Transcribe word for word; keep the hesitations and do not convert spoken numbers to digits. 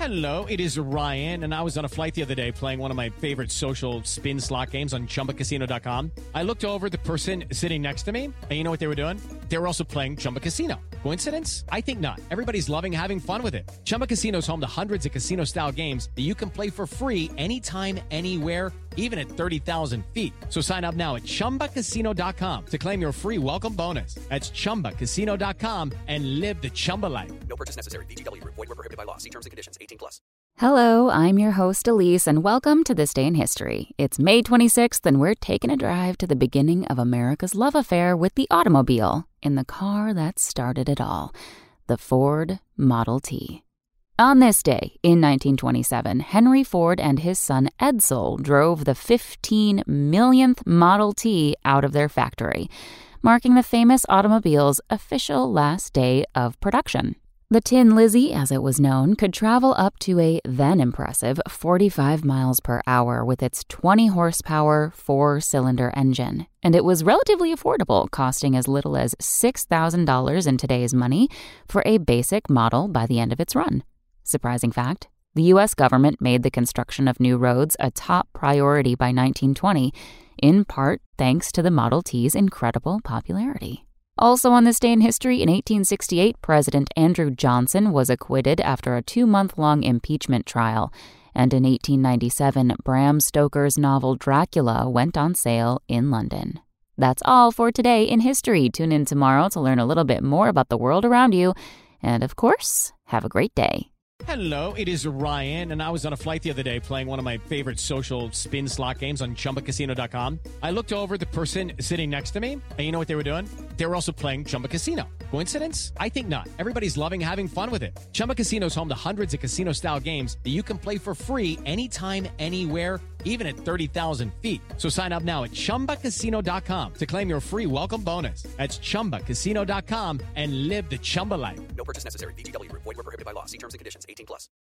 Hello, it is Ryan, and I was on a flight the other day playing one of my favorite social spin slot games on Chumba Casino dot com. I looked over at the person sitting next to me, and you know what they were doing? They were also playing Chumba Casino. Coincidence? I think not. Everybody's loving having fun with it. Chumba Casino is home to hundreds of casino-style games that you can play for free anytime, anywhere, even at thirty thousand feet. So sign up now at Chumba Casino dot com to claim your free welcome bonus. That's Chumba Casino dot com and live the Chumba life. No purchase necessary. V G W. Void where prohibited by law. See terms and conditions. eighteen plus. Hello, I'm your host Elise, and welcome to This Day in History. It's May twenty-sixth, and we're taking a drive to the beginning of America's love affair with the automobile in the car that started it all, the Ford Model T. On this day, in nineteen twenty-seven, Henry Ford and his son Edsel drove the fifteen millionth Model T out of their factory, marking the famous automobile's official last day of production. The Tin Lizzie, as it was known, could travel up to a then impressive forty-five miles per hour with its twenty horsepower, four-cylinder engine, and it was relatively affordable, costing as little as six thousand dollars in today's money for a basic model by the end of its run. Surprising fact, the U S government made the construction of new roads a top priority by nineteen twenty, in part thanks to the Model T's incredible popularity. Also on this day in history, in eighteen sixty-eight, President Andrew Johnson was acquitted after a two-month-long impeachment trial. And in eighteen ninety-seven, Bram Stoker's novel Dracula went on sale in London. That's all for today in history. Tune in tomorrow to learn a little bit more about the world around you. And of course, have a great day. Hello, it is Ryan, and I was on a flight the other day playing one of my favorite social spin slot games on Chumba Casino dot com. I looked over at the person sitting next to me, and you know what they were doing? They were also playing Chumba Casino. Coincidence? I think not. Everybody's loving having fun with it. Chumba Casino is home to hundreds of casino-style games that you can play for free anytime, anywhere, even at thirty thousand feet. So sign up now at Chumba Casino dot com to claim your free welcome bonus. That's Chumba Casino dot com and live the Chumba life. No purchase necessary. V G W. Void where prohibited by law. See terms and conditions. eighteen plus.